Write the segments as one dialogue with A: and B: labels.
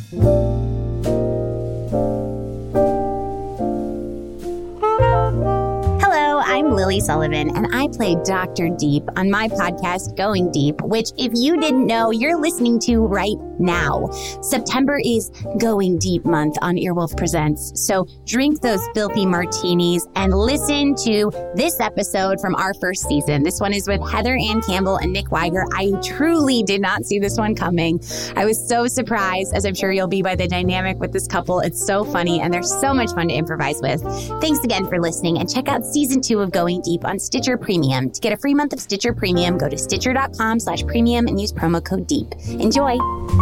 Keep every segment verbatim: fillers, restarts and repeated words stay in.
A: I'm Lily Sullivan, and I play Doctor Deep on my podcast, Going Deep, which, if you didn't know, you're listening to right now. September is Going Deep month on Earwolf Presents, so drink those filthy martinis and listen to this episode from our first season. This one is with Heather Ann Campbell and Nick Weiger. I truly did not see this one coming. I was so surprised, as I'm sure you'll be, by the dynamic with this couple. It's so funny, and they're so much fun to improvise with. Thanks again for listening, and check out season two of Going Deep on Stitcher Premium. To get a free month of Stitcher Premium, go to stitcher.com slash premium and use promo code DEEP. Enjoy!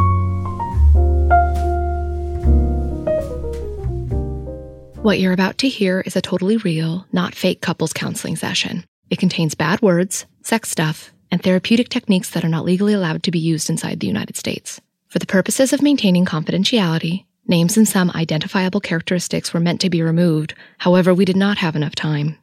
B: What you're about to hear is a totally real, not fake couples counseling session. It contains bad words, sex stuff, and therapeutic techniques that are not legally allowed to be used inside the United States. For the purposes of maintaining confidentiality, names and some identifiable characteristics were meant to be removed. However, we did not have enough time.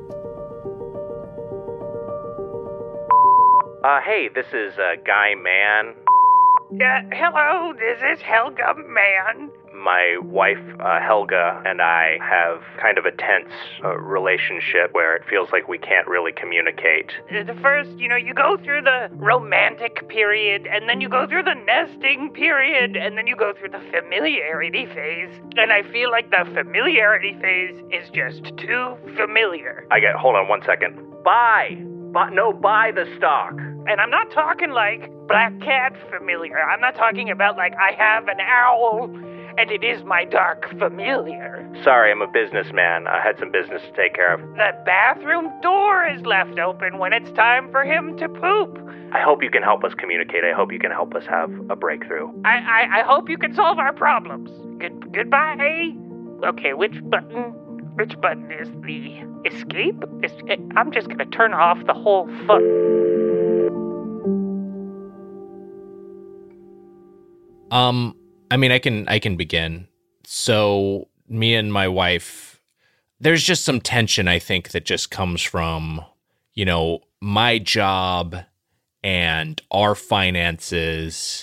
C: Uh, hey, this is uh, Guy Mann.
D: Uh, hello, this is Helga Mann.
C: My wife, uh, Helga, and I have kind of a tense uh, relationship where it feels like we can't really communicate.
D: The first, you know, you go through the romantic period, and then you go through the nesting period, and then you go through the familiarity phase. And I feel like the familiarity phase is just too familiar.
C: I get, hold on one second. Buy! Buy, no, buy the stock.
D: And I'm not talking like Black Cat familiar. I'm not talking about like I have an owl and it is my dark familiar.
C: Sorry, I'm a businessman. I had some business to take care of.
D: The bathroom door is left open when it's time for him to poop.
C: I hope you can help us communicate. I hope you can help us have a breakthrough.
D: I I, I hope you can solve our problems. Good goodbye. Okay, which button? Which button is the escape? Is, I'm just gonna turn off the whole fun.
E: Um, I mean, I can I can begin. So me and my wife, there's just some tension, I think, that just comes from, you know, my job and our finances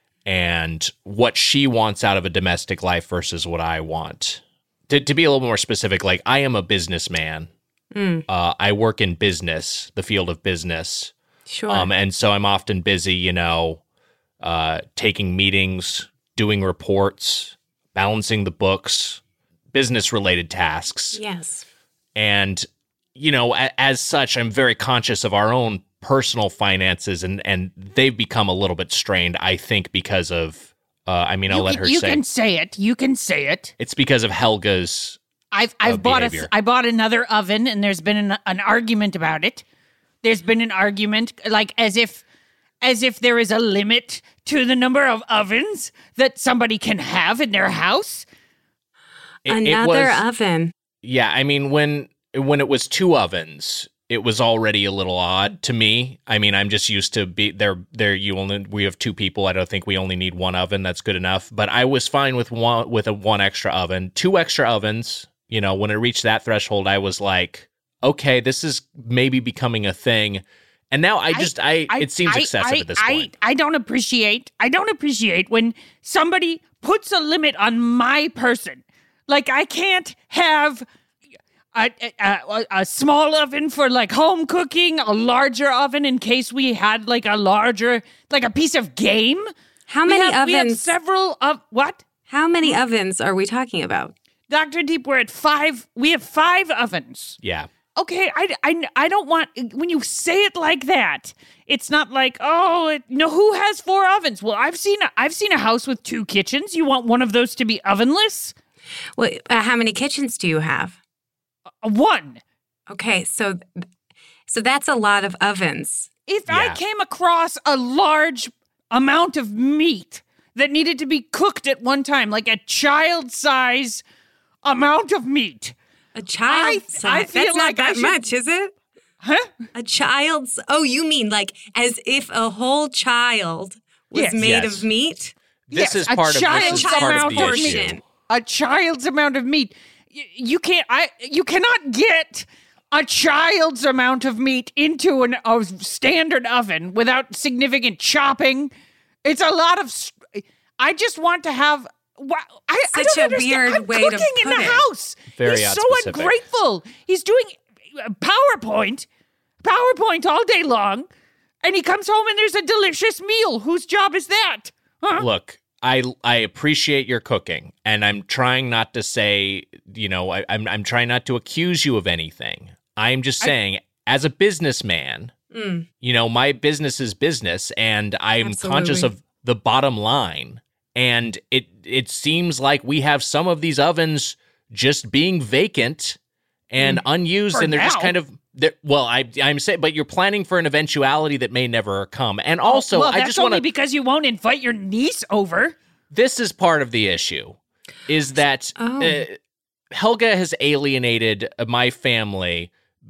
E: and what she wants out of a domestic life versus what I want. To, to be a little more specific, like, I am a businessman. Mm. Uh, I work in business, the field of business.
F: Sure.
E: Um, and so I'm often busy, you know, uh, taking meetings, doing reports, balancing the books, business-related tasks.
F: Yes.
E: And, you know, a, as such, I'm very conscious of our own personal finances, and, and they've become a little bit strained, I think, because of... Uh, I mean, I'll
G: you
E: let
G: can,
E: her
G: you
E: say.
G: You can say it. You can say it.
E: It's because of Helga's
G: I've I've
E: uh,
G: bought
E: behavior.
G: a I bought another oven, and there's been an, an argument about it. There's been an argument, like as if as if there is a limit to the number of ovens that somebody can have in their house.
E: It,
F: Another
E: it was,
F: oven.
E: Yeah, I mean, when when it was two ovens, it was already a little odd to me. I mean, I'm just used to be there. There, you only we have two people. I don't think we only need one oven. That's good enough. But I was fine with one with a one extra oven. Two extra ovens. You know, when it reached that threshold, I was like, okay, this is maybe becoming a thing. And now I just, I, I it seems
G: I,
E: excessive
G: I,
E: at this
G: I,
E: point.
G: I don't appreciate. I don't appreciate when somebody puts a limit on my person. Like, I can't have A, a, a small oven for like home cooking, a larger oven in case we had like a larger, like a piece of game.
F: How
G: we
F: many
G: have,
F: ovens?
G: We have several of what?
F: How many ovens are we talking about?
G: Doctor Deep, we're at five. We have five ovens.
E: Yeah.
G: Okay, I, I, I don't want, when you say it like that, it's not like, oh, it, no, who has four ovens? Well, I've seen, a, I've seen a house with two kitchens. You want one of those to be ovenless?
F: Well, uh, how many kitchens do you have?
G: One.
F: Okay, so so that's a lot of ovens.
G: If
E: Yeah.
G: I came across a large amount of meat that needed to be cooked at one time, like a child-size amount of meat.
F: A child
G: I-
F: size.
G: I feel
F: That's
G: like
F: not
G: I
F: that
G: should-
F: much, is it?
G: Huh?
F: A child's. Oh, you mean like as if a whole child was
G: Yes.
F: made
E: Yes.
F: of meat?
E: This
G: Yes,
E: is
G: a
E: part of this is
G: child's
E: part of
G: amount
E: the
G: of
E: issue.
F: portion.
G: A child's amount of meat. Y- You can't. I. You cannot get a child's amount of meat into an, a standard oven without significant chopping. It's a lot of. s- I just want to have. Wow, I, I
F: Such
G: don't
F: a
G: understand.
F: weird
G: I'm
F: way to
G: cooking in
F: put
G: the
F: it.
G: house.
E: Very
G: He's so
E: unspecific.
G: ungrateful. He's doing uh, PowerPoint, PowerPoint all day long, and he comes home and there's a delicious meal. Whose job is that? Huh?
E: Look, I I appreciate your cooking, and I'm trying not to say, you know, I, I'm I'm trying not to accuse you of anything. I'm just saying, as a businessman,
F: Mm.
E: you know, my business is business, and I'm
F: Absolutely.
E: conscious of the bottom line. And it it seems like we have some of these ovens just being vacant and unused,
G: For
E: and they're just
G: now.
E: kind of they're, well. I I'm saying, but you're planning for an eventuality that may never come. And also,
G: well,
E: I
G: that's
E: just
G: only
E: want to.
G: because you won't invite your niece over.
E: This is part of the issue, is that
F: Oh.
E: uh, Helga has alienated my family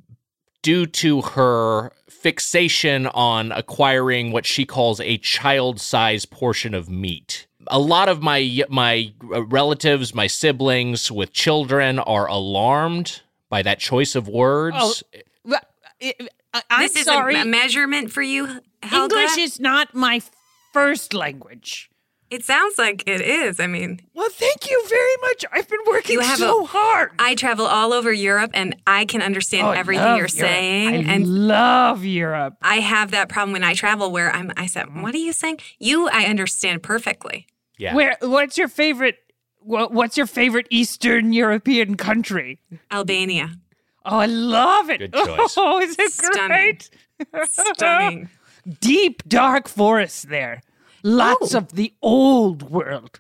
E: due to her fixation on acquiring what she calls a child-sized portion of meat. A lot of my my relatives, my siblings with children are alarmed by that choice of words.
G: Oh, Well, I- I- I'm
F: This is
G: sorry.
F: a, a measurement for you, Helga?
G: English is not my first language.
F: It sounds like it is. I mean,
G: Well, thank you very much. I've been working
F: You have
G: so
F: a-
G: hard.
F: I travel all over Europe, and I can understand
G: Oh, I
F: everything
G: love
F: you're
G: Europe.
F: saying.
G: I
F: and
G: love Europe.
F: I have that problem when I travel where I'm, I said, what are you saying? You, I understand perfectly.
E: Yeah.
G: Where? What's your favorite? wha- What's your favorite Eastern European country?
F: Albania.
G: Oh, I love it.
E: Good choice.
G: Oh, is it
F: Stunning.
G: great?
F: Stunning.
G: Deep, dark forests there. Lots
F: Oh.
G: of the old world.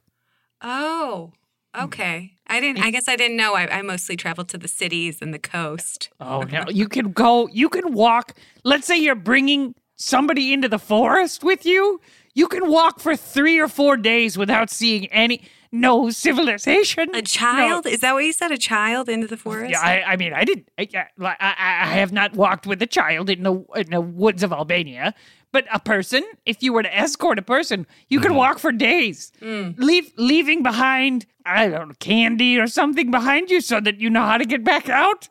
F: Oh, okay. I didn't, I guess I didn't know. I, I mostly traveled to the cities and the coast.
G: Oh no, you can go. You can walk. Let's say you're bringing somebody into the forest with you. You can walk for three or four days without seeing any no civilization.
F: A child? Is that what you said? A child into the forest?
G: Yeah, I, I mean, I didn't. I, I, I I have not walked with a child in the in the woods of Albania, but a person. If you were to escort a person, you could walk for days, leave leaving behind I don't know candy or something behind you so that you know how to get back out.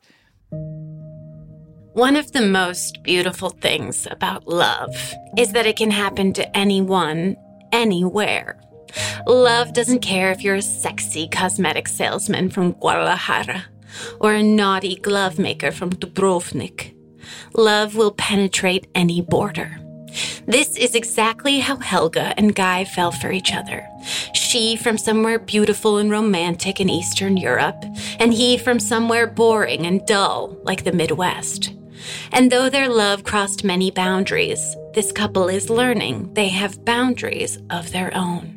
A: One of the most beautiful things about love is that it can happen to anyone, anywhere. Love doesn't care if you're a sexy cosmetic salesman from Guadalajara or a naughty glove maker from Dubrovnik. Love will penetrate any border. This is exactly how Helga and Guy fell for each other. She from somewhere beautiful and romantic in Eastern Europe, and he from somewhere boring and dull like the Midwest. And though their love crossed many boundaries, this couple is learning they have boundaries of their own.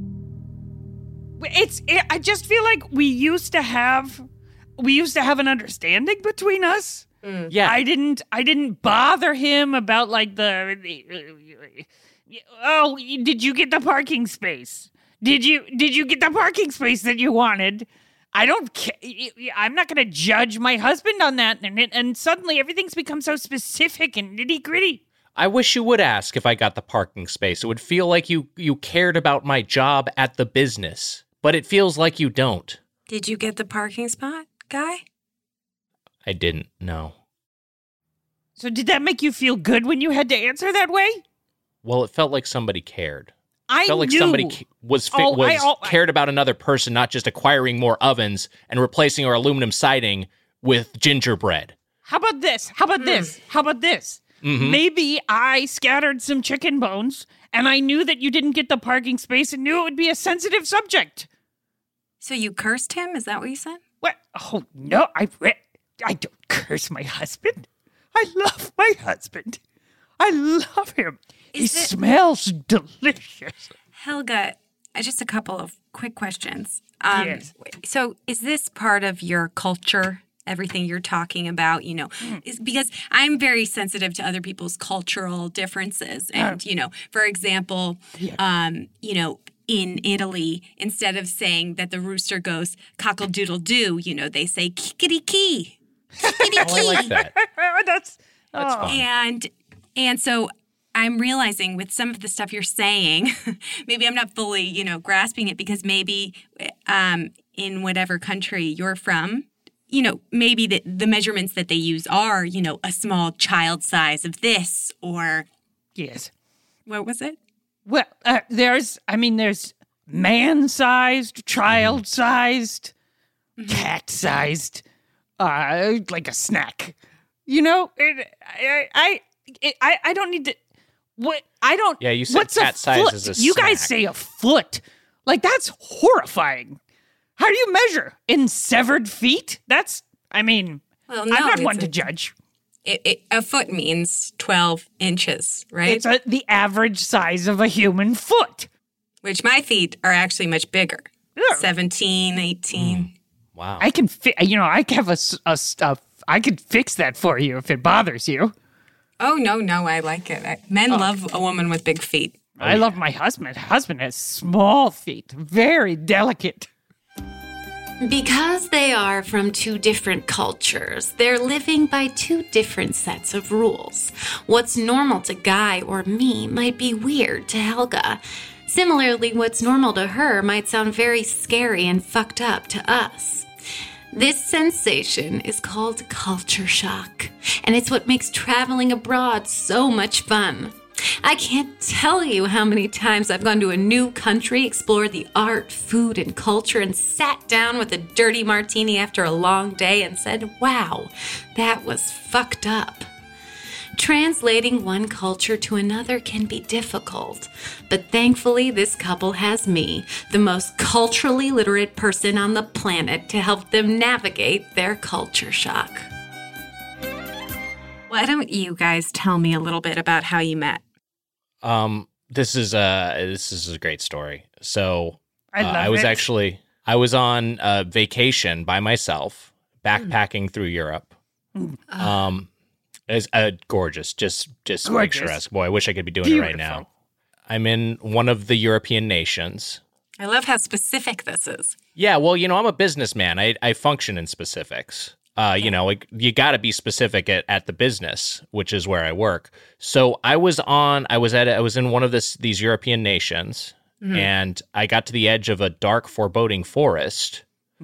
G: It's. It, I just feel like we used to have, we used to have an understanding between us.
E: Yeah.
G: I didn't. I didn't bother him about like the. the oh, did you get the parking space? Did you? Did you get the parking space that you wanted? I don't care. I'm not going to judge my husband on that. And, and suddenly everything's become so specific and nitty gritty.
E: I wish you would ask if I got the parking space. It would feel like you you cared about my job at the business, but it feels like you don't.
F: Did you get the parking spot, Guy?
E: I didn't. No.
G: So did that make you feel good when you had to answer that way?
E: Well, it felt like somebody cared.
G: I
E: felt like
G: knew.
E: somebody ca- was fi-
G: Oh,
E: was
G: I- oh, I-
E: cared about another person, not just acquiring more ovens and replacing our aluminum siding with gingerbread.
G: How about this? How about this? How about this?
E: Mhm.
G: Maybe I scattered some chicken bones and I knew that you didn't get the parking space and knew it would be a sensitive subject.
F: So you cursed him? Is that what you said?
G: What? Oh, no, I, re- I don't curse my husband. I love my husband. I love him. He
F: Is it-
G: smells delicious.
F: Helga, uh, just a couple of quick questions. Um,
G: Yes.
F: So is this part of your culture? Everything you're talking about, you know,
G: Mm.
F: is because I'm very sensitive to other people's cultural differences. And, you know, for example,
G: Yeah.
F: um, you know, in Italy, instead of saying that the rooster goes cockle-doodle-doo, you know, they say kickity-kee.
E: Oh, I like that.
G: That's,
E: That's
G: oh.
E: fun.
F: And and so I'm realizing with some of the stuff you're saying, maybe I'm not fully, you know, grasping it because maybe um, in whatever country you're from, you know, maybe the, the measurements that they use are, you know, a small child size of this or
G: Yes.
F: what was it?
G: Well, uh, there's, I mean, there's man-sized, child-sized, cat-sized, uh, like a snack. You know, it, I, I, it, I, I don't need to. What I don't.
E: Yeah, you said
G: what's
E: cat
G: a
E: size
G: foot?
E: is a
G: You guys
E: snack.
G: say a foot. Like that's horrifying. How do you measure in severed feet? That's. I mean,
F: Well, no,
G: I'm not
F: it's
G: one
F: a-
G: to judge.
F: It, it, a foot means twelve inches, right?
G: It's a, the average size of a human foot.
F: Which my feet are actually much bigger.
G: Yeah.
F: seventeen, eighteen.
E: Wow.
G: I can, fi- you know, I have a, s- a stuff. I could fix that for you if it bothers you.
F: Oh, no, no, I like it. I, men love a woman with big feet.
G: I love my husband. Husband has small feet, very delicate.
A: Because they are from two different cultures, they're living by two different sets of rules. What's normal to Guy or me might be weird to Helga. Similarly, what's normal to her might sound very scary and fucked up to us. This sensation is called culture shock, and it's what makes traveling abroad so much fun. I can't tell you how many times I've gone to a new country, explored the art, food, and culture, and sat down with a dirty martini after a long day and said, wow, that was fucked up. Translating one culture to another can be difficult, but thankfully this couple has me, the most culturally literate person on the planet, to help them navigate their culture shock.
F: Why don't you guys tell me a little bit about how you met?
E: Um, this is a this is a great story. So
G: I
E: uh,
G: love
E: I was
G: it.
E: actually I was on a vacation by myself, backpacking through Europe. Um, it's uh, gorgeous, just just
G: Gorgeous.
E: picturesque. Boy, I wish I could be doing it right now.
G: Beautiful.
E: I'm in one of the European nations.
F: I love how specific this is.
E: Yeah, well, you know, I'm a businessman. I I function in specifics. Uh, you know, like you got to be specific at, at the business, which is where I work. So I was on, I was at, I was in one of this these European nations, and I got to the edge of a dark, foreboding forest.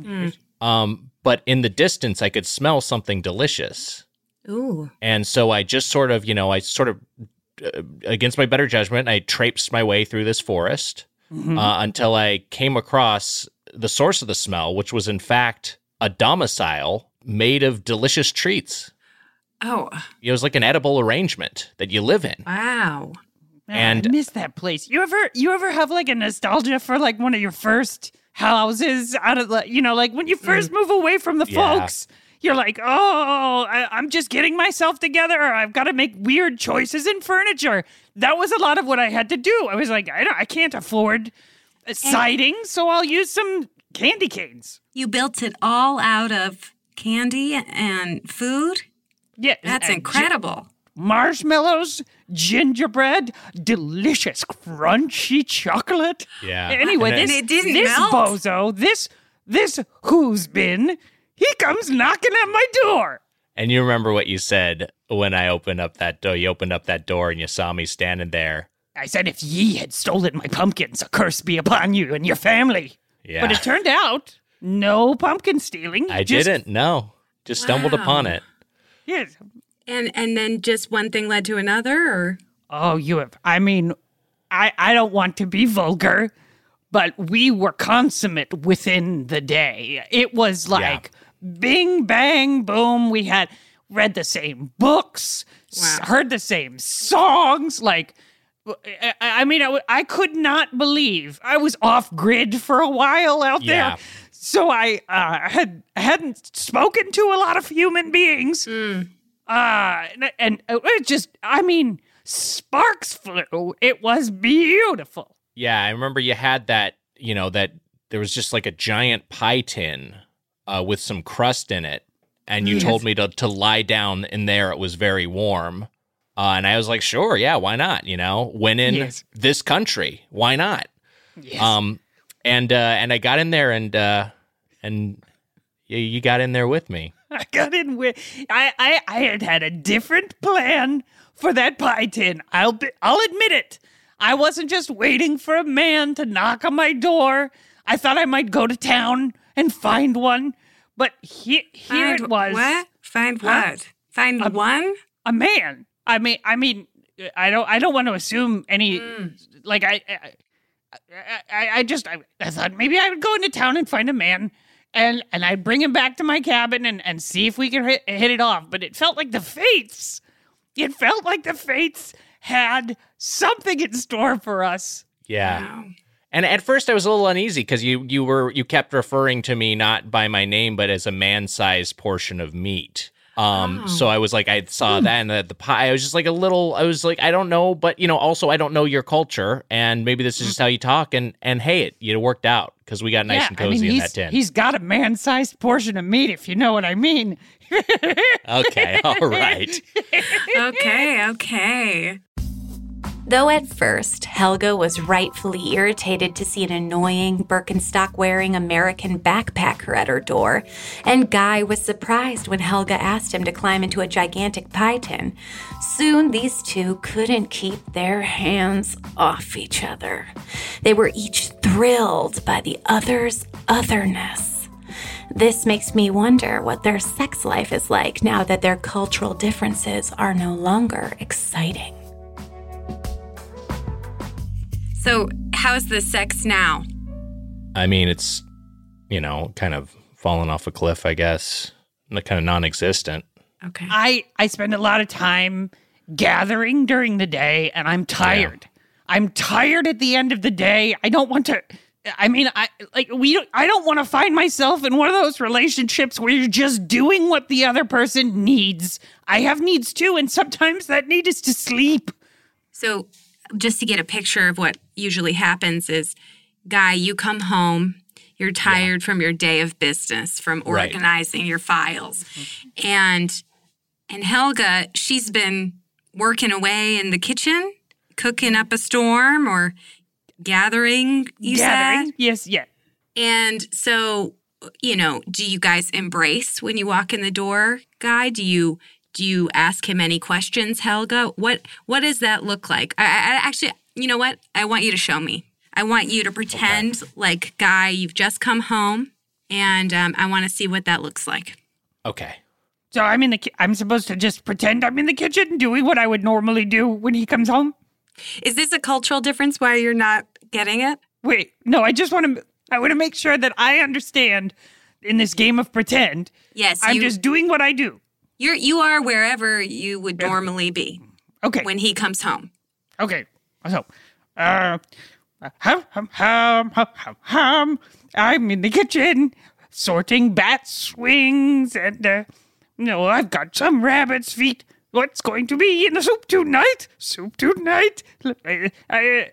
E: Um, but in the distance, I could smell something delicious,
F: Ooh.
E: and so I just sort of, you know, I sort of, uh, against my better judgment, I traipsed my way through this forest uh, until I came across the source of the smell, which was in fact a domicile made of delicious treats.
F: Oh,
E: It was like an edible arrangement that you live in.
F: wow.
G: Man,
E: And-
G: I miss that place. You ever you ever have like a nostalgia for like one of your first houses out of the, you know, like when you first move away from the
E: Yeah.
G: folks, you're like, oh, I, I'm just getting myself together. Or I've got to make weird choices in furniture. That was a lot of what I had to do. I was like, I don't, I can't afford a siding, so I'll use some candy canes.
F: You built it all out of candy and food?
G: Yeah,
F: That's
G: and
F: incredible.
G: marshmallows, gingerbread, delicious crunchy chocolate.
E: Yeah.
G: Anyway,
E: And
G: this
F: it didn't
G: this
F: melt?
G: bozo, this this who's been, he comes knocking at my door.
E: And you remember what you said when I opened up that door. You opened up that door and you saw me standing there.
G: I said, if ye had stolen my pumpkins, a curse be upon you and your family.
E: Yeah.
G: But it turned out no pumpkin stealing.
E: I
G: just-
E: didn't. No. Just stumbled
F: Wow.
E: upon it.
G: Yes.
F: And and then just one thing led to another, or
G: Oh, you have. I mean, I I don't want to be vulgar, but we were consummate within the day. It was like bing bang boom. We had read the same books, s-
F: Wow.
G: heard the same songs. Like, I, I mean, I, w- I could not believe I was off grid for a while out
E: Yeah.
G: there. So I uh, had hadn't spoken to a lot of human beings. Uh, and, and it just, I mean, sparks flew. It was beautiful.
E: Yeah, I remember you had that, you know, that there was just like a giant pie tin uh, with some crust in it. And you told me to, to lie down in there. It was very warm. Uh, and I was like, sure, yeah, why not? You know, when in
G: Yes.
E: this country, why not?
G: Yes.
E: Um, and uh, and I got in there and uh, and you, you got in there with me.
G: I got in with, I, I, I had had a different plan for that pie tin. I'll be, I'll admit it. I wasn't just waiting for a man to knock on my door. I thought I might go to town and find one. But he, here
F: find
G: it was.
F: What? Find
G: Huh?
F: what? Find one?
G: A man. I mean, I mean, I don't, I don't want to assume any. Like I, I, I, I just, I, I thought maybe I would go into town and find a man, and, and I'd bring him back to my cabin and, and see if we could hit, hit it off. But it felt like the fates, it felt like the fates had something in store for us.
E: Yeah.
F: Wow.
E: And at first I was a little uneasy because you, you were, you kept referring to me not by my name, but as a man-sized portion of meat. Um,
F: Oh.
E: So I was like, I saw that and the, the pie, I was just like a little, I was like, I don't know, but you know, also I don't know your culture and maybe this is just how you talk and, and hey, it, it worked out because we got nice
G: yeah,
E: and
G: I
E: cozy
G: mean,
E: in
G: he's,
E: that tent.
G: he's got a man-sized portion of meat, if you know what I mean.
E: Okay. All right.
F: Okay, okay.
A: Though at first, Helga was rightfully irritated to see an annoying Birkenstock-wearing American backpacker at her door, and Guy was surprised when Helga asked him to climb into a gigantic pie tin, soon these two couldn't keep their hands off each other. They were each thrilled by the other's otherness. This makes me wonder what their sex life is like now that their cultural differences are no longer exciting.
F: So, how's the sex now?
E: I mean, it's, you know, kind of fallen off a cliff, I guess. Kind of non-existent.
F: Okay.
G: I, I spend a lot of time gathering during the day, and I'm tired. I'm tired at the end of the day. I don't want to. I mean, I like we. Don't, I don't want to find myself in one of those relationships where you're just doing what the other person needs. I have needs too, and sometimes that need is to sleep.
F: So, just to get a picture of what usually happens is, Guy, you come home, you're tired yeah. from your day of business, from organizing right. your files. Mm-hmm. And and Helga, she's been working away in the kitchen, cooking up a storm or gathering, you
G: gathering?
F: said?
G: Yes, yeah.
F: And so, you know, do you guys embrace when you walk in the door, Guy? Do you Do you ask him any questions, Helga? What What does that look like? I, I actually, you know what? I want you to show me. I want you to pretend okay. like, Guy, you've just come home, and um, I want to see what that looks like.
E: Okay.
G: So I'm in the. Ki- I'm supposed to just pretend I'm in the kitchen doing what I would normally do when he comes home.
F: Is this a cultural difference? Why you're not getting it?
G: Wait, no. I just want to. I want to make sure that I understand in this game of pretend.
F: Yes,
G: I'm
F: you,
G: just doing what I do.
F: You're you are wherever you would normally be.
G: Okay.
F: When he comes home.
G: Okay. So, uh, hum, hum, hum, hum, hum, hum. I'm in the kitchen sorting bat wings, and uh, you know, I've got some rabbit's feet. What's going to be in the soup tonight? Soup tonight. I, I,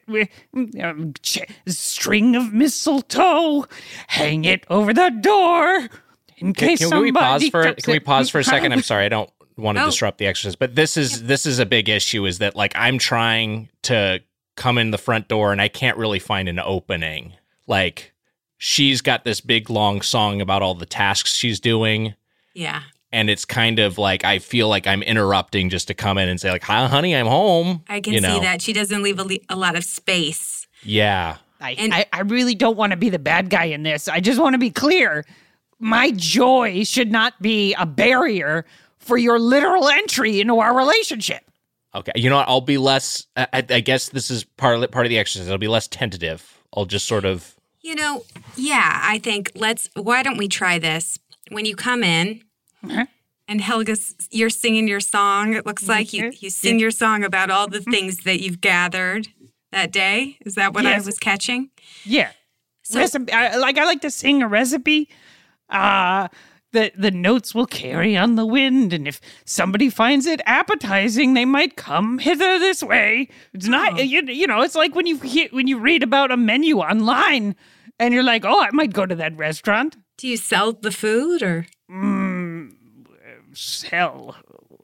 G: um, string of mistletoe. Hang it over the door. In
E: Can,
G: case
E: can
G: somebody
E: we pause for
G: cuts
E: can we
G: it.
E: pause for a second? I'm sorry, I don't want to
F: Oh.
E: disrupt the exercise, but this is this is a big issue. Is that like I'm trying to come in the front door and I can't really find an opening. Like she's got this big long song about all the tasks she's doing,
F: Yeah.
E: and it's kind of like I feel like I'm interrupting just to come in and say like, "Hi, honey, I'm home."
F: I can
E: you know?
F: see that. She doesn't leave a, le- a lot of space.
E: Yeah.
G: I,
F: And-
G: I, I really don't want to be the bad guy in this. I just want to be clear. My joy should not be a barrier for your literal entry into our relationship.
E: Okay. You know what? I'll be less. I, I guess this is part of, part of the exercise. I'll be less tentative. I'll just sort of.
F: You know, yeah, I think let's, why don't we try this? When you come in
G: Uh-huh.
F: and Helga's, you're singing your song, it looks like you, you sing your song about all the things that you've gathered that day. Is that what
G: Yes.
F: I was catching?
G: Yeah.
F: So-
G: Recipe, I, like I like to sing a recipe. Uh, the, the notes will carry on the wind, and if somebody finds it appetizing, they might come hither this way. It's not,
F: Oh.
G: you, you know, it's like when you hear, when you read about a menu online, and you're like, oh, I might go to that restaurant.
F: Do you sell the food or?
G: Mm, sell.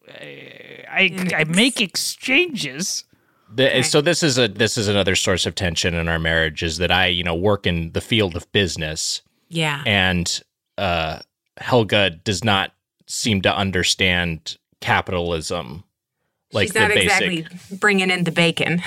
G: I, I make exchanges.
E: The, So this is a this is another source of tension in our marriage is that I you know work in the field of business
F: Yeah.
E: and uh, Helga does not seem to understand capitalism. Like
F: She's not
E: the basic.
F: exactly bringing in the bacon.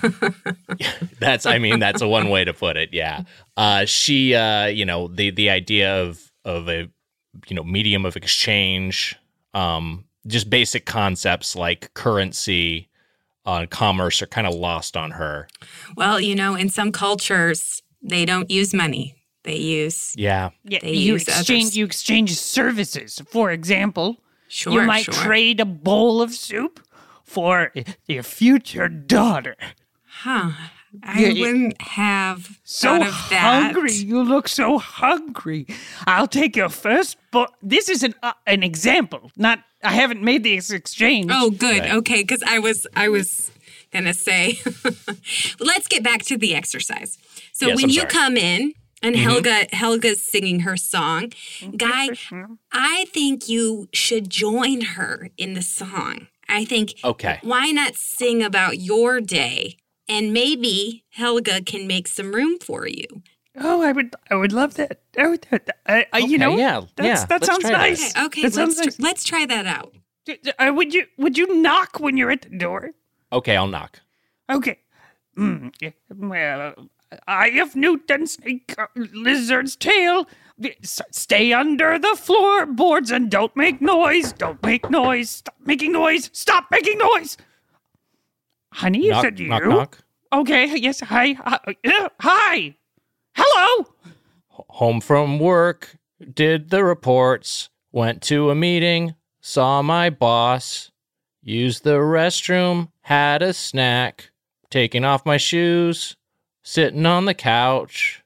E: That's I mean that's a one way to put it. Yeah. Uh, she uh, you know the the idea of of a you know medium of exchange, um, just basic concepts like currency. on commerce are kind of lost on her.
F: Well, you know, in some cultures, they don't use money. They use
E: Yeah.
G: Yeah,
F: They
G: you
F: use
G: exchange
F: others.
G: you exchange services. For example,
F: sure.
G: you might
F: sure.
G: trade a bowl of soup for your future daughter.
F: Huh. I
G: Yeah, yeah.
F: wouldn't have
G: So
F: thought of that.
G: hungry. You look so hungry. I'll take your first bowl. This is an uh, an example. Not I haven't made this exchange.
F: Oh, good.
E: Right.
F: Okay, because I was I was gonna say, let's get back to the exercise. So
E: Yes,
F: when
E: I'm
F: you
E: sorry.
F: come in and Helga Helga's singing her song, Guy, I think you should join her in the song. I think
E: Okay.
F: why not sing about your day, and maybe Helga can make some room for you.
G: Oh, I would I would love that. Oh, that I, I, you
E: Okay,
G: know,
E: yeah,
G: that's,
E: yeah,
G: that
E: let's
G: sounds
E: try that.
G: nice.
F: Okay, okay,
G: that sounds
F: let's
G: nice.
F: tr- let's try that out.
G: Uh, would you would you knock when you're at the door?
E: Okay, I'll knock.
G: Okay. Mm, yeah, well, eye of Newton, snake, uh, lizard's tail. S- Stay under the floorboards and don't make noise. Don't make noise. Stop making noise. Stop making noise. Honey, is
E: Knock,
G: it you?
E: knock, knock.
G: Okay. Yes. Hi. Hi. uh, hi. Hello.
E: Home from work, did the reports, went to a meeting, saw my boss, used the restroom, had a snack, taking off my shoes, sitting on the couch.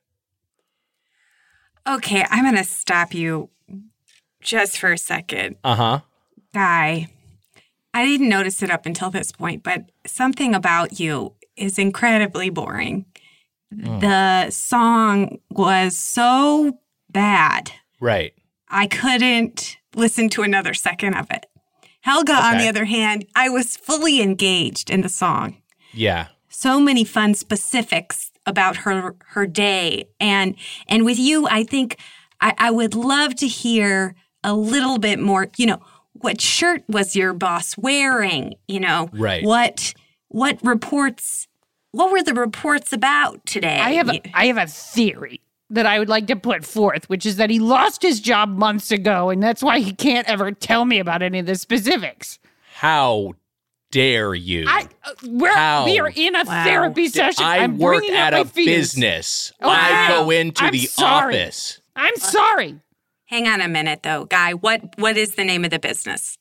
F: Okay, I'm gonna stop you just for a second.
E: Uh-huh.
F: Guy, I didn't notice it up until this point, but something about you is incredibly boring. The song was so bad,
E: Right.
F: I couldn't listen to another second of it. Helga, on
E: Okay.
F: the other hand, I was fully engaged in the song.
E: Yeah.
F: So many fun specifics about her her day, and and with you, I think I, I would love to hear a little bit more. You know, what shirt was your boss wearing? You know,
E: Right.
F: What what reports? What were the reports about today?
G: I have
F: You-
G: a, I have a theory that I would like to put forth, which is that he lost his job months ago, and that's why he can't ever tell me about any of the specifics.
E: How dare you?
G: I uh, we're,
E: How?
G: we are in a
F: Wow.
G: therapy session.
E: I
G: I'm
E: work
G: bringing
E: at
G: up
E: a
G: my fears.
E: business.
G: Oh,
E: I
G: wow.
E: go into
G: I'm
E: the
G: sorry.
E: office.
G: I'm sorry.
F: Hang on a minute, though, Guy. What what is the name of the business?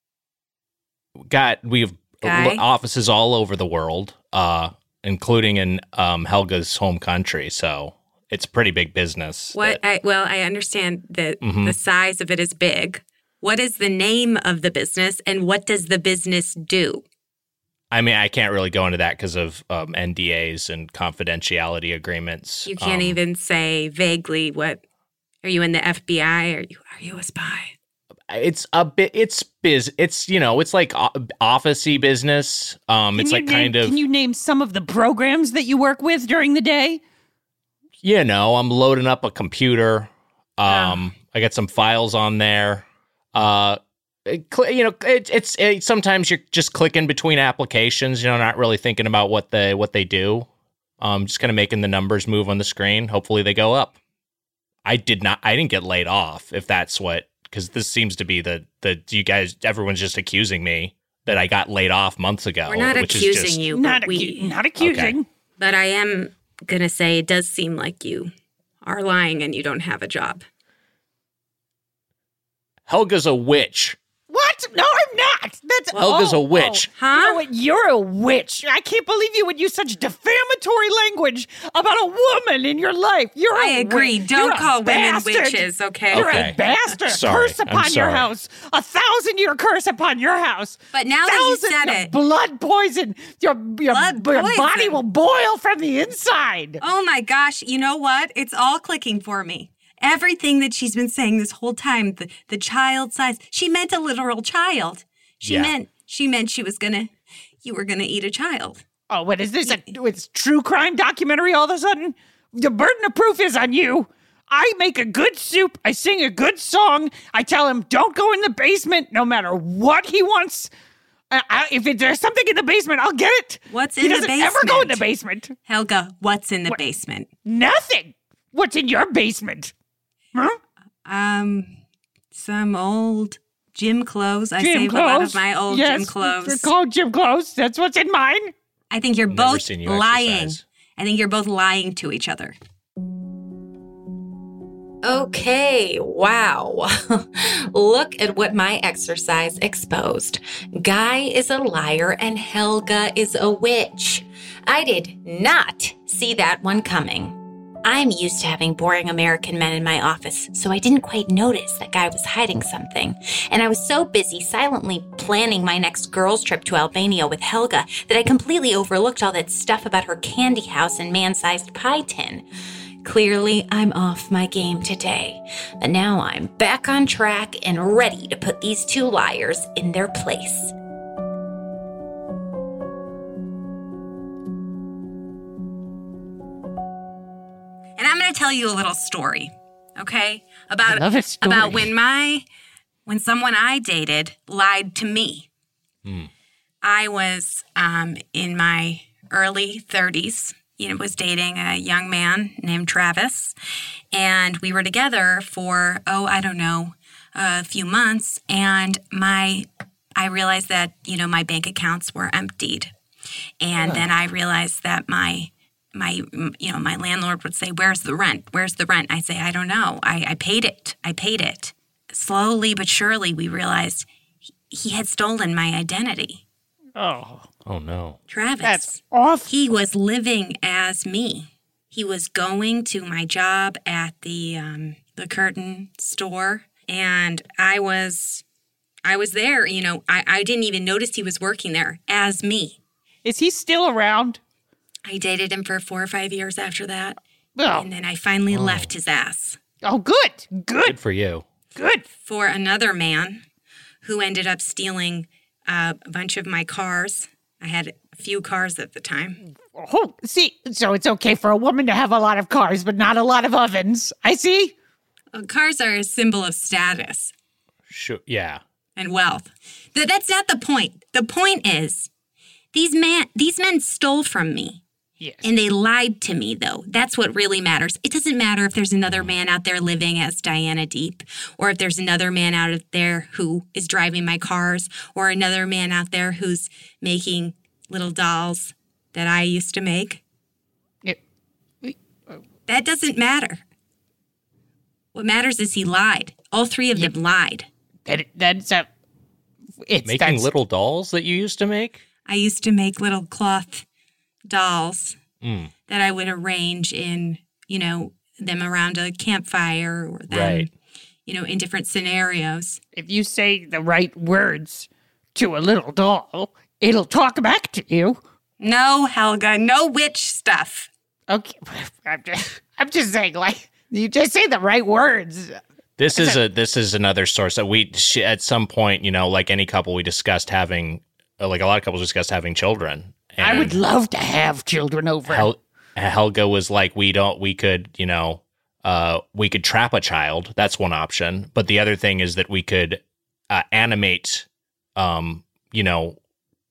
E: Got we've
F: Guy?
E: offices all over the world, uh, including in um, Helga's home country. So it's a pretty big business.
F: What?
E: that-
F: I, well, I understand that
E: Mhm.
F: the size of it is big. What is the name of the business, and what does the business do?
E: I mean, I can't really go into that because of um, N D As and confidentiality agreements.
F: You can't
E: Um,
F: even say vaguely what. Are you in the F B I? Are you are you a spy?
E: It's a bit. It's biz. It's you know. It's like o- officey business. Um.
G: Can
E: it's
G: you
E: like
G: name,
E: kind of.
G: Can you name some of the programs that you work with during the day?
E: you know, I'm loading up a computer.
F: Ah.
E: Um, I got some files on there. Uh, it cl- you know, it, it's it, sometimes you're just clicking between applications. You know, not really thinking about what they what they do. Um, just kind of making the numbers move on the screen. Hopefully, they go up. I did not. I didn't get laid off. If that's what, because this seems to be the the you guys. Everyone's just accusing me that I got laid off months ago.
F: We're not
E: which
F: accusing
E: is just,
F: you,
G: Not,
F: but
G: acu-
F: we.
G: not accusing.
F: But I am gonna say it does seem like you are lying and you don't have a job.
E: Helga's a witch.
G: What? No, I'm not. That's
E: Helga's
G: oh,
E: a witch.
G: oh. You know
F: Huh?
G: what? You're a witch. I can't believe you would use such defamatory language about a woman in your life. You're a
F: I agree.
G: witch.
F: Don't
G: You're a
F: call women
G: bastard.
F: witches, okay?
G: You're
E: Okay.
G: a bastard.
E: Sorry.
G: Curse
E: I'm
G: upon your
E: sorry.
G: house. A thousand year curse upon your house.
F: But now that you
G: Thousand
F: said
G: year
F: it-
G: blood poison. Your, your,
F: Blood
G: your
F: poison.
G: body will boil from the inside.
F: Oh my gosh, you know what? It's all clicking for me. Everything that she's been saying this whole time, the, the child size, she meant a literal child. She
E: Yeah.
F: meant she meant she was gonna you were gonna eat a child.
G: Oh, what is this? A, it's true crime documentary all of a sudden? The burden of proof is on you. I make a good soup. I sing a good song. I tell him, don't go in the basement no matter what he wants. I, I, if it, there's something in the basement, I'll get it.
F: What's
G: he
F: in the
G: doesn't ever go in the
F: basement?
G: basement.
F: Helga, what's in the basement?
G: Nothing. What's in your basement? Huh?
F: Um some old Gym clothes. I
G: Gym
F: save
G: clothes.
F: a lot of my old
G: yes,
F: gym clothes.
G: They're called gym clothes. That's what's in mine.
F: I think you're
E: Never
F: both
E: seen you
F: lying.
E: exercise.
F: I think you're both lying to each other.
A: Okay, wow. Look at what my exercise exposed. Guy is a liar and Helga is a witch. I did not see that one coming. I'm used to having boring American men in my office, so I didn't quite notice that Guy was hiding something. And I was so busy silently planning my next girls' trip to Albania with Helga that I completely overlooked all that stuff about her candy house and man-sized pie tin. Clearly, I'm off my game today, but now I'm back on track and ready to put these two liars in their place.
F: And I'm going to tell you a little story, okay? About
G: I love a story.
F: about when my when someone I dated lied to me.
E: Hmm.
F: I was um, in my early thirties. You know, was dating a young man named Travis, and we were together for oh, I don't know, a few months. And my I realized that you know my bank accounts were emptied, and then I realized that my My, you know, my landlord would say, "Where's the rent? Where's the rent?" I say, "I don't know. I, I paid it. I paid it." Slowly but surely, we realized he, he had stolen my identity.
G: Oh,
E: Oh, no.
F: Travis.
G: that's awful.
F: He was living as me. He was going to my job at the um, the curtain store, and I was, I was there. You know, I, I didn't even notice he was working there as me.
G: Is he still around?
F: I dated him for four or five years after that.
G: Oh,
F: And then I finally left his ass
G: oh, good, good,
E: Good for you.
G: good.
F: for another man who ended up stealing uh, a bunch of my cars. I had a few cars at the time.
G: Oh, see, so it's okay for a woman to have a lot of cars, but not a lot of ovens. I see.
F: Uh, cars are a symbol of status
E: Sure. Yeah.
F: and wealth. Th- that's not the point. The point is, these man, these men stole from me.
G: Yes.
F: And they lied to me, though. That's what really matters. It doesn't matter if there's another man out there living as Diana Deep, or if there's another man out there who is driving my cars, or another man out there who's making little dolls that I used to make.
G: It-
F: That doesn't matter. What matters is he lied. All three of them lied.
G: that, that's a. It's
E: Making
G: that's,
E: little dolls that you used to make?
F: I used to make little cloth dolls
E: Mm.
F: that I would arrange in, you know, them around a campfire or them,
E: Right.
F: you know, in different scenarios.
G: If you say the right words to a little doll, it'll talk back to you.
F: No, Helga, no witch stuff.
G: Okay, I'm just, I'm just saying, like, you just say the right words.
E: This is a this is another source that we sh- at some point, you know, like any couple, we discussed having, uh, like a lot of couples discussed having children.
G: I would
E: And
G: love to have children over.
E: Hel- Helga was like, we don't, we could, you know, uh, we could trap a child. That's one option. But the other thing is that we could uh, animate, um, you know,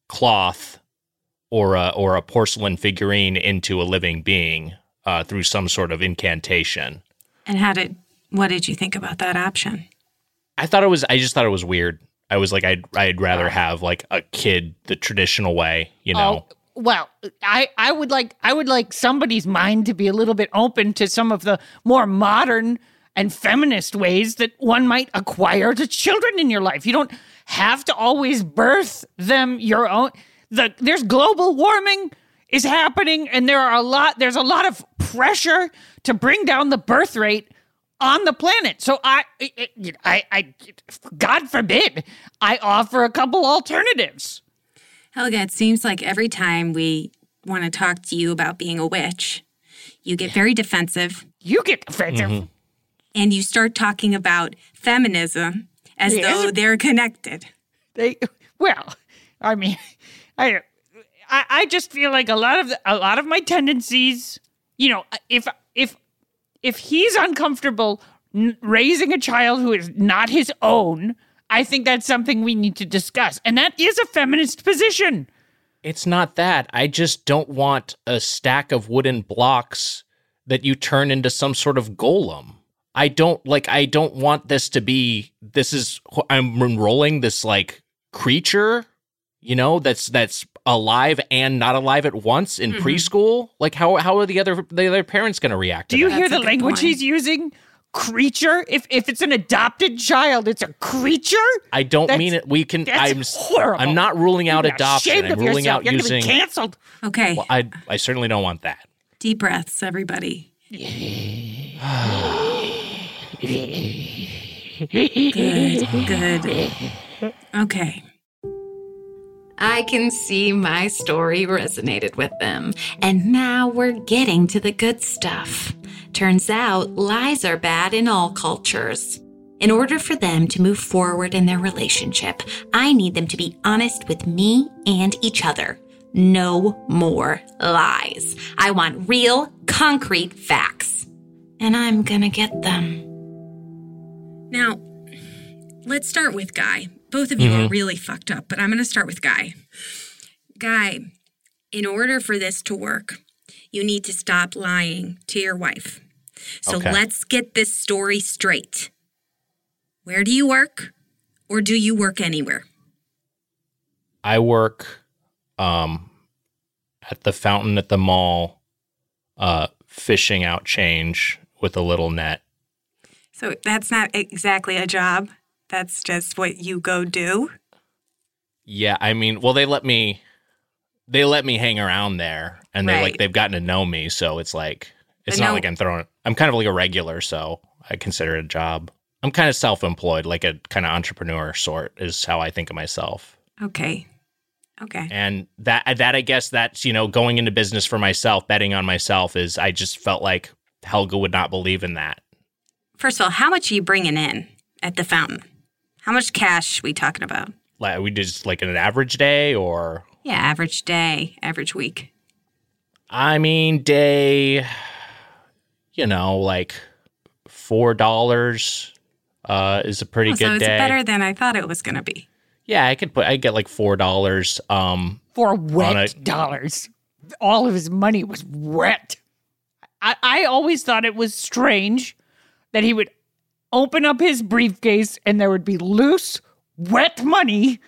E: cloth or a, or a porcelain figurine into a living being uh, through some sort of incantation.
F: And how did, what did you think about that option?
E: I thought it was, I just thought it was weird. I was like, I'd, I'd rather have like a kid the traditional way, you know?
G: Oh, well, I, I would like I would like somebody's mind to be a little bit open to some of the more modern and feminist ways that one might acquire the children in your life. You don't have to always birth them your own. The there's global warming is happening, and there are a lot. There's a lot of pressure to bring down the birth rate on the planet. So I, I, I, I God forbid, I offer a couple alternatives.
F: Helga, it seems like every time we want to talk to you about being a witch, you get very defensive
G: You get defensive.
E: Mm-hmm.
F: and you start talking about feminism as
G: Yes.
F: though they're connected.
G: They well, I mean, I, I I just feel like a lot of the, a lot of my tendencies, you know, if if if he's uncomfortable n- raising a child who is not his own, I think that's something we need to discuss, and that is a feminist position.
E: It's not that. I just don't want a stack of wooden blocks that you turn into some sort of golem. I don't like I don't want this to be this is I'm enrolling this like creature, you know, that's that's alive and not alive at once in mm-hmm. preschool. Like how how are the other the other parents going to react to
G: Do you
E: that?
G: hear
F: That's
G: the language
F: point.
G: he's using? Creature? If if it's an adopted child, it's a creature?
E: I don't
G: That's-
E: mean it. We can
G: that's
E: I'm
G: horrible.
E: I'm not ruling out
G: You're
E: adoption.
G: ashamed
E: I'm
G: of
E: ruling
G: yourself.
E: out
G: You're
E: using
G: gonna be canceled.
F: Okay.
E: Well, I I certainly don't want that.
F: Deep breaths, everybody. Good, good. Okay.
B: I can see my story resonated with them. And now we're getting to the good stuff. Turns out lies are bad in all cultures. In order for them to move forward in their relationship, I need them to be honest with me and each other. No more lies. I want real, concrete facts. And I'm gonna get them.
F: Now, let's start with Guy. Both of you
E: Mm-hmm.
F: are really fucked up, but I'm going to start with Guy. Guy, in order for this to work, you need to stop lying to your wife. So
E: Okay.
F: let's get this story straight. Where do you work, or do you work anywhere?
E: I work um at the fountain at the mall, uh fishing out change with a little net.
F: So that's not exactly a job. That's just what you go do.
E: Yeah, I mean, well, they let me, they let me hang around there, and they
F: Right.
E: like they've gotten to know me, so it's like it's
F: But
E: not
F: no-
E: like I'm throwing. I'm kind of like a regular, so I consider it a job. I'm kind of self-employed, like a kind of entrepreneur sort, is how I think of myself.
F: Okay. Okay.
E: And that that I guess that's you know going into business for myself, betting on myself is I just felt like Helga would not believe in that.
F: First of all, how much are you bringing in at the fountain? How much cash we talking about?
E: Like we just like an average day, or
F: Yeah, average day, average week.
E: I mean day, you know, like four dollars uh, is a pretty
F: Oh,
E: good
F: so it's
E: day.
F: better than I thought it was going to be.
E: Yeah, I could put. I get like four dollars. Um,
G: For wet
E: On a-
G: dollars. All of his money was wet. I, I always thought it was strange that he would open up his briefcase and there would be loose, wet money,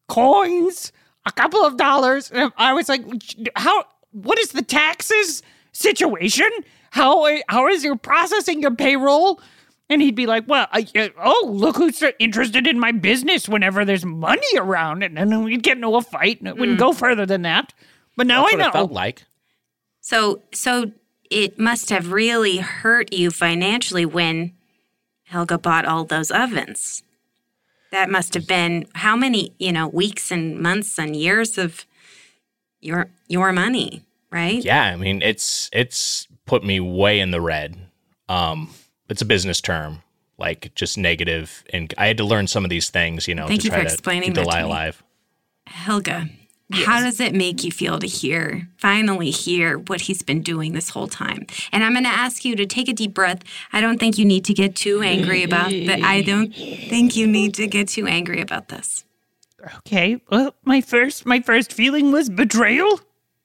G: coins, a couple of dollars. And I was like, how, what is the taxes situation? How, how is your processing your payroll? And he'd be like, well, I, uh, oh, look who's interested in my business whenever there's money around. And then we'd get into a fight and it wouldn't go further than that. But now
E: that's
G: I
E: what
G: know.
E: it felt like.
F: So, so it must have really hurt you financially when Helga bought all those ovens. That must have been how many, you know, weeks and months and years of your your money, right?
E: Yeah, I mean it's it's put me way in the red. Um, it's a business term, like just negative, and I had to learn some of these things, you know,
F: Thank
E: to
F: you
E: try
F: for
E: to
F: explaining
E: keep the
F: that to
E: lie
F: me.
E: alive.
F: Helga, how does it make you feel to hear, finally hear what he's been doing this whole time? And I'm going to ask you to take a deep breath. I don't think you need to get too angry about that. I don't think you need to get too angry about this.
G: Okay, well, my first my first feeling was betrayal.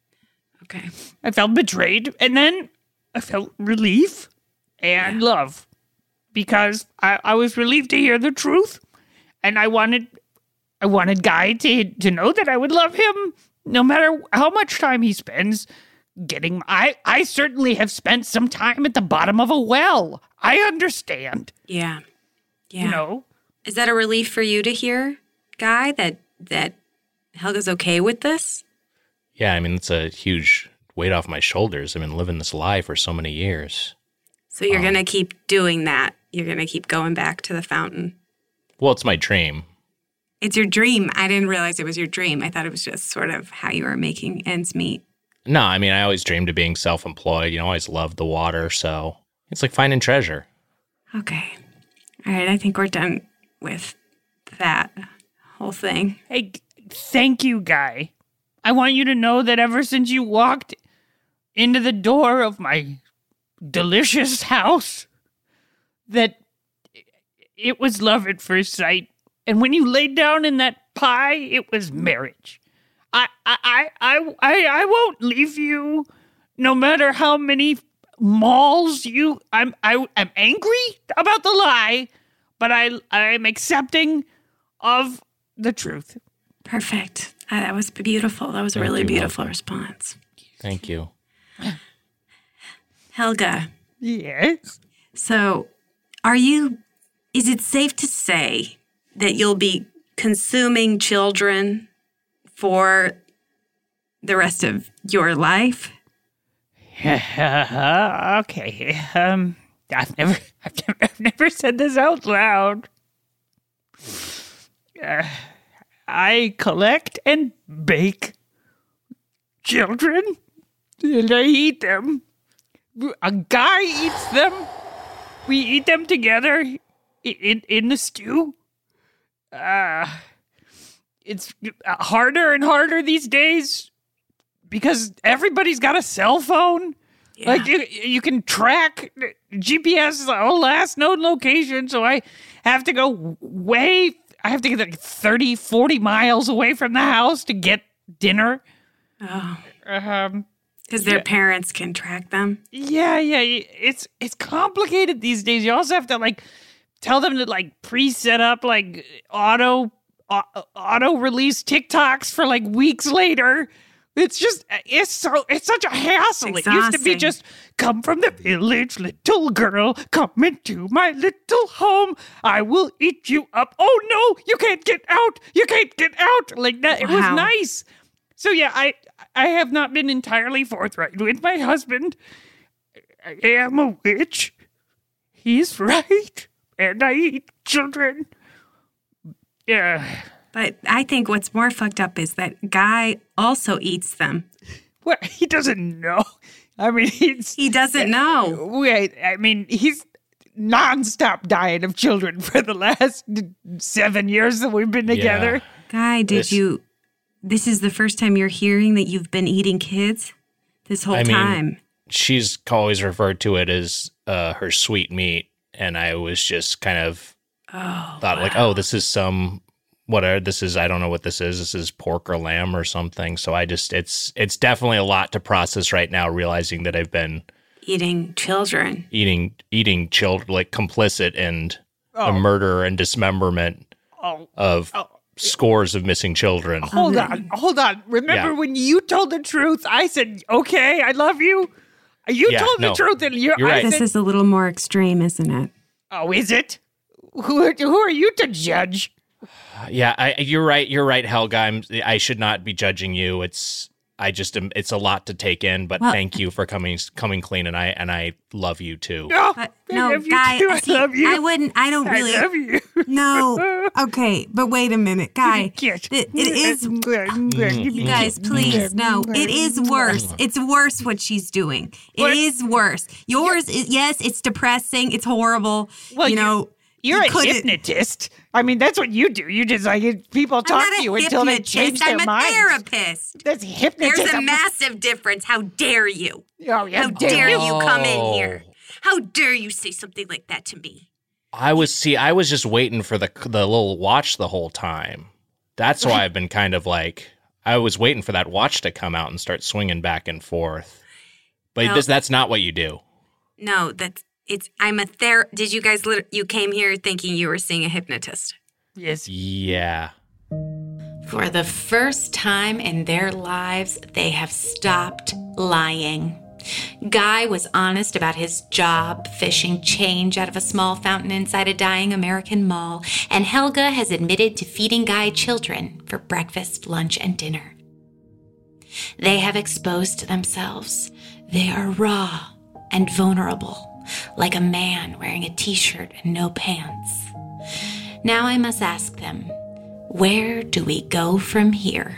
F: Okay.
G: I felt betrayed, and then I felt relief and love because I, I was relieved to hear the truth, and I wanted I wanted Guy to to know that I would love him no matter how much time he spends getting. I I certainly have spent some time at the bottom of a well. I understand,
F: Yeah. Yeah.
G: you know.
F: Is that a relief for you to hear, Guy, that that Helga's okay with this?
E: Yeah, I mean it's a huge weight off my shoulders. I've been living this lie for so many years.
F: So you're going to keep doing that. You're going to keep going back to the fountain.
E: Well, it's my dream.
F: It's your dream. I didn't realize it was your dream. I thought it was just sort of how you were making ends meet.
E: No, I mean I always dreamed of being self-employed. You know, I always loved the water, so it's like finding treasure.
F: Okay. All right. I think we're done with that whole thing.
G: Hey, thank you, Guy. I want you to know that ever since you walked into the door of my delicious house, that it was love at first sight. And when you laid down in that pie, it was marriage. I, I, I, I, I, I won't leave you, no matter how many mauls you. I'm I, I'm angry about the lie, but I I'm accepting of the truth.
F: Perfect. Uh, that was beautiful. That was a
E: Thank
F: really
E: you,
F: beautiful
E: Helga.
F: response.
E: Thank you.
F: Helga,
G: Yes.
F: so are you, is it safe to say that you'll be consuming children for the rest of your life?
G: Okay. Um, I've never, I've never, I've never said this out loud. Uh, I collect and bake children, and I eat them. A guy eats them. We eat them together in in, in the stew. Uh, it's harder and harder these days because everybody's got a cell phone.
F: Yeah.
G: Like, you, you can track G P S, oh, last known location, so I have to go way, I have to get like thirty, forty miles away from the house to get dinner.
F: Oh,
G: Um,
F: because their
G: Yeah.
F: parents can track them.
G: yeah, yeah, it's it's complicated these days. You also have to, like, tell them to, like, pre-set up, like, auto, uh, auto-release TikToks for, like, weeks later. It's just, it's so, it's such a hassle.
F: It's
G: It used to be
F: exhausting.
G: just, come from the village, little girl, come into my little home. I will eat you up. Oh, no, you can't get out. You can't get out. Like that. It was
F: Wow.
G: nice. So, yeah, I, I have not been entirely forthright with my husband. I am a witch. He's right. And I eat children. Yeah.
F: But I think what's more fucked up is that Guy also eats them.
G: Well, he doesn't know. I mean, he's...
F: He doesn't know.
G: Wait, I mean, he's nonstop dying of children for the last seven years that we've been together.
E: Yeah.
F: Guy, did
E: This-
F: you, this is the first time you're hearing that you've been eating kids this whole
E: I mean,
F: time.
E: She's always referred to it as uh, her sweet meat, and I was just kind of
F: Oh,
E: thought like, oh, this is some whatever. This is I don't know what this is. This is pork or lamb or something. So I just it's it's definitely a lot to process right now, realizing that I've been
F: eating children.
E: eating eating children, like complicit in the
G: Oh.
E: murder and dismemberment
G: Oh,
E: of
G: oh.
E: scores of missing children.
G: Hold on, hold on. Remember
E: Yeah.
G: when you told the truth? I said, okay, I love you. You
E: Yeah,
G: told
E: no.
G: the truth, and you,
E: You're
G: I
E: right.
F: This
G: said,
F: is a little more extreme, isn't it?
G: oh, is it? Who, are- who are you to judge?
E: Yeah, I, you're right. You're right, Helga. I'm, I should not be judging you. It's I just am, it's a lot to take in. But
F: Well-
E: thank you for coming coming clean, and I and I love you too.
G: Oh,
F: But
G: I
F: no,
G: love you
F: Guy,
G: too.
F: I,
G: I
F: see,
G: love you.
F: I wouldn't, I don't really.
G: I love you.
F: No. Okay, but wait a minute, Guy.
G: Yes.
F: It, it is.
E: Mm,
F: You guys, please, no. It is worse. It's worse what she's doing. It
G: What?
F: is worse. Yours is, yes, it's depressing. It's horrible.
G: Well,
F: you know,
G: You're
F: you
G: a
F: couldn't-
G: hypnotist. I mean, that's what you do. You just like people
F: I'm
G: talk
F: not
G: to you
F: a
G: until they
F: hypnotist.
G: change their
F: I'm a
G: minds.
F: therapist.
G: That's hypnotism.
F: There's a massive difference. How dare you?
G: Oh, yeah,
F: How dare
G: you.
F: you come in
E: Oh.
F: here? How dare you say something like that to me?
E: I was see. I was just waiting for the the little watch the whole time. That's why I've been kind of like I was waiting for that watch to come out and start swinging back and forth. But
F: Well-
E: this that's not what you do.
F: No, that's it's. I'm a ther. Did you guys? Lit- you came here thinking you were seeing a hypnotist.
G: Yes.
E: Yeah.
H: For the first time in their lives, they have stopped lying. Guy was honest about his job, fishing change out of a small fountain inside a dying American mall, and Helga has admitted to feeding Guy children for breakfast, lunch, and dinner. They have exposed themselves. They are raw and vulnerable, like a man wearing a t-shirt and no pants. Now I must ask them, where do we go from here?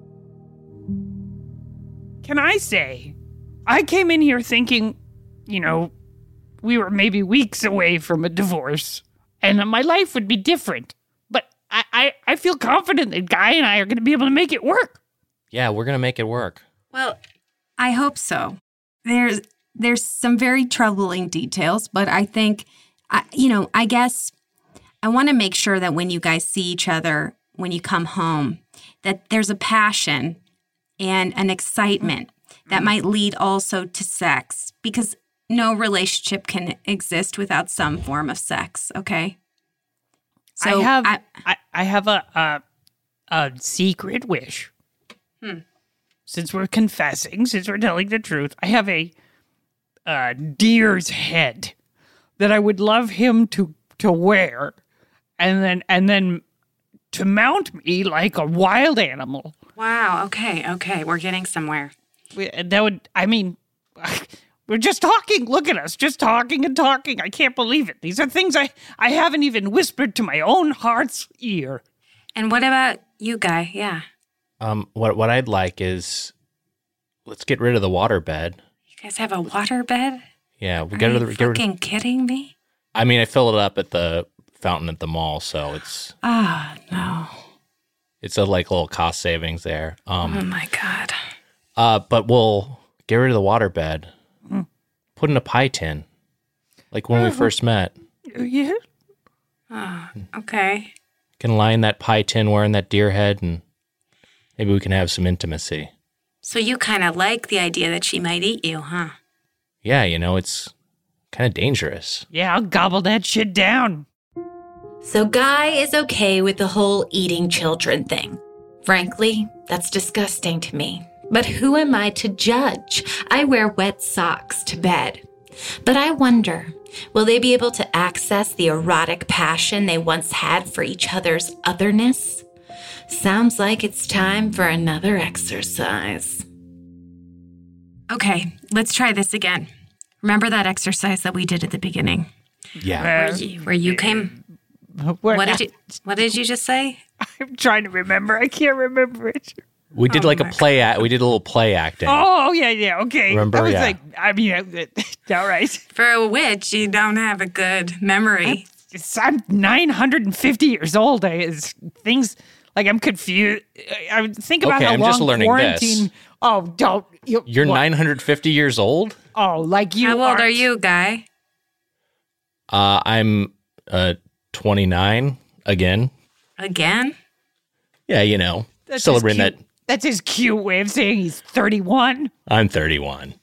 G: Can I say, I came in here thinking, you know, we were maybe weeks away from a divorce and my life would be different. But I, I, I feel confident that Guy and I are going to be able to make it work.
E: Yeah, we're gonna make it work.
F: Well, I hope so. There's there's some very troubling details, but I think, I, you know, I guess I want to make sure that when you guys see each other, when you come home, that there's a passion and an excitement that might lead also to sex. Because no relationship can exist without some form of sex, okay? So
G: I have
F: I,
G: I, I have a, a a secret wish.
F: Hmm.
G: Since we're confessing, since we're telling the truth, I have a uh, deer's head that I would love him to to wear, and then and then to mount me like a wild animal.
F: Wow, okay, okay, we're getting somewhere.
G: We- That would, I mean, we're just talking. Look at us, just talking and talking. I can't believe it. These are things I, I haven't even whispered to my own heart's ear.
F: And what about you, Guy? Yeah.
E: Um, what what I'd like is, let's get rid of the waterbed.
F: You guys have a water bed?
E: Yeah, we
F: Are
E: got
F: you
E: to get rid.
F: fucking kidding me?
E: I mean, I filled it up at the fountain at the mall, so it's
F: Oh, no.
E: it's a like little cost savings there. Um,
F: Oh, my God.
E: uh, but we'll get rid of the waterbed. Put in a pie tin, like when we first met.
G: Yeah.
F: Oh, okay.
E: Can lie in that pie tin wearing that deer head, and maybe we can have some intimacy.
F: So you kind of like the idea that she might eat you, huh?
E: Yeah, you know, it's kind of dangerous.
G: Yeah, I'll gobble that shit down.
H: So Guy is okay with the whole eating children thing. Frankly, that's disgusting to me. But who am I to judge? I wear wet socks to bed. But I wonder, will they be able to access the erotic passion they once had for each other's otherness? Sounds like it's time for another exercise.
F: Okay, let's try this again. Remember that exercise that we did at the beginning?
E: Yeah.
F: Where you, where you came...
G: What,
F: What did you What did you just say?
G: I'm trying to remember. I can't remember it.
E: We did
F: Oh
E: like a
F: my
E: play act. We did a little play acting.
G: Oh, yeah, yeah, okay.
E: Remember?
G: I was
E: Yeah.
G: like, I mean, all right.
F: For a witch, you don't have a good memory.
G: It's, I'm nine hundred fifty years old. I, it's, things, like, I'm confused. I, I would think about
E: Okay,
G: how
E: I'm
G: long
E: just learning
G: quarantine...
E: this.
G: Oh, don't... You,
E: You're
G: what?
E: nine hundred fifty years old?
G: Oh, like you
F: How old
G: aren't.
F: are you, Guy?
E: Uh, I'm uh, twenty-nine again.
F: Again?
E: Yeah, you know,
G: That's
E: celebrating
G: his
E: that.
G: cute, That's his cute way of saying he's thirty-one.
E: I'm thirty-one.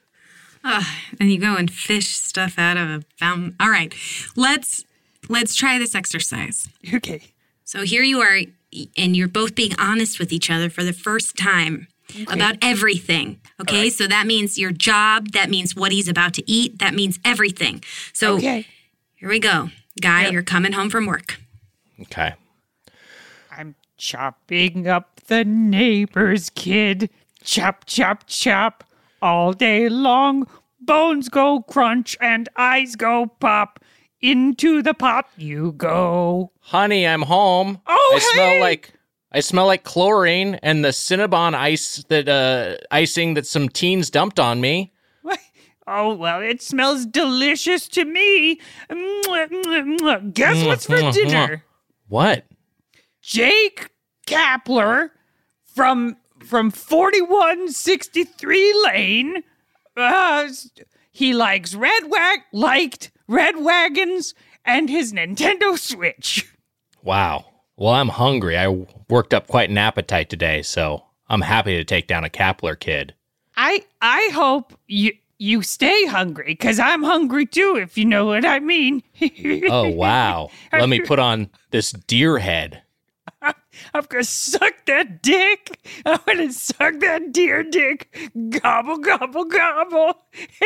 F: And you go and fish stuff out of a fountain. All right, let's let's try this exercise.
G: Okay.
F: So here you are, and you're both being honest with each other for the first time about everything. Okay,
G: right.
F: so that means your job. That means what he's about to eat. That means everything. So
G: Okay.
F: here we go, Guy.
G: Yep.
F: You're coming home from work.
E: Okay.
G: I'm chopping up the neighbor's kid. Chop, chop, chop. All day long. Bones go crunch and eyes go pop. Into the pot you go.
E: Honey, I'm home.
G: Oh,
E: I smell
G: hey!
E: like I smell like chlorine and the Cinnabon ice that uh icing that some teens dumped on me.
G: Oh, well, it smells delicious to me. Mwah, mwah, mwah. Guess what's for
E: Mwah, mwah,
G: dinner?
E: What?
G: Jake Kapler from from forty-one sixty-three Lane. Uh, he likes red wag liked red wagons and his Nintendo Switch.
E: Wow. Well, I'm hungry. I worked up quite an appetite today, so I'm happy to take down a Kapler kid.
G: I I hope you you stay hungry, because I'm hungry too, if you know what I mean.
E: Oh, wow. Let me put on this deer head.
G: I'm gonna suck that dick. I'm gonna suck that deer dick. Gobble, gobble, gobble.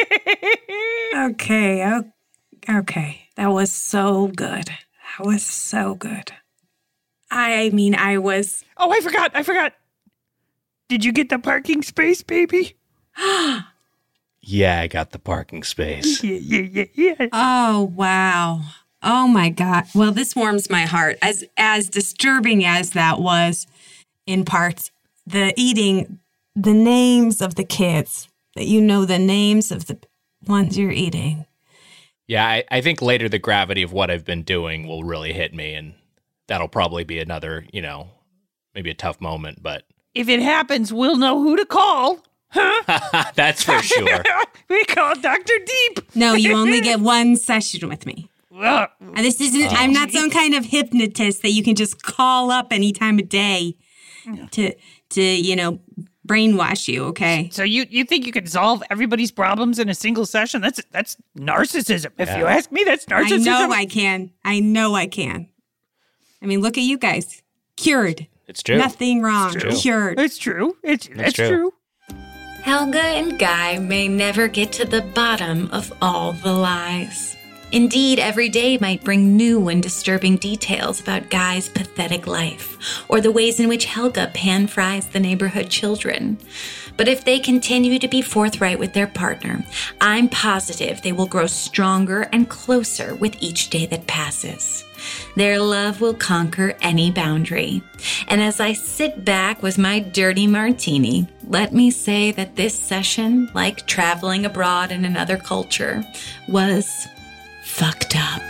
F: Okay, o- okay. That was so good. That was so good. I mean, I was...
G: Oh, I forgot. I forgot. Did you get the parking space, baby?
E: Yeah, I got the parking space.
G: Yeah, yeah, yeah, yeah.
F: Oh, wow. Oh, my God. Well, this warms my heart. As as disturbing as that was in parts, the eating, the names of the kids, that you know the names of the ones you're eating.
E: Yeah, I, I think later the gravity of what I've been doing will really hit me, and that'll probably be another, you know, maybe a tough moment, but
G: If it happens, we'll know who to call. Huh?
E: that's for sure.
G: We call Doctor Deep.
F: No, you only get one session with me.
G: Well,
F: And this isn't, I'm not some kind of hypnotist that you can just call up any time of day to, to, you know, brainwash you, okay?
G: So you, you think you can solve everybody's problems in a single session? That's that's narcissism. If
E: Yeah.
G: you ask me, that's narcissism.
F: I know I can. I know I can. I mean, look at you guys. Cured.
E: It's true.
F: Nothing wrong.
E: It's true.
F: Cured.
G: It's true. It's, that's
E: true.
G: true.
H: Helga and Guy may never get to the bottom of all the lies. Indeed, every day might bring new and disturbing details about Guy's pathetic life, or the ways in which Helga pan-fries the neighborhood children. But if they continue to be forthright with their partner, I'm positive they will grow stronger and closer with each day that passes. Their love will conquer any boundary. And as I sit back with my dirty martini, let me say that this session, like traveling abroad in another culture, was fucked up.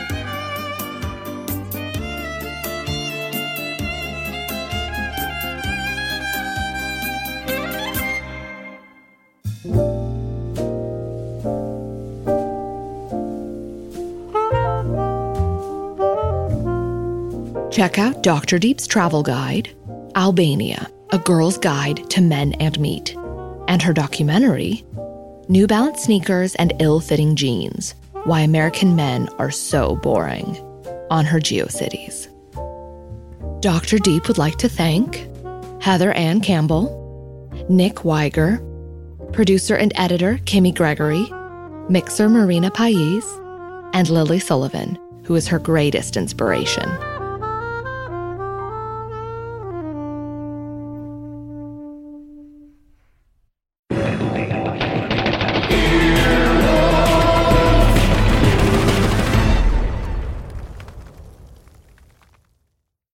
B: Check out Doctor Deep's travel guide, Albania, A Girl's Guide to Men and Meat, and her documentary, New Balance Sneakers and Ill-Fitting Jeans, Why American Men Are So Boring, on her GeoCities. Doctor Deep would like to thank Heather Ann Campbell, Nick Weiger, producer and editor Kimmy Gregory, mixer Marina Pais, and Lily Sullivan, who is her greatest inspiration.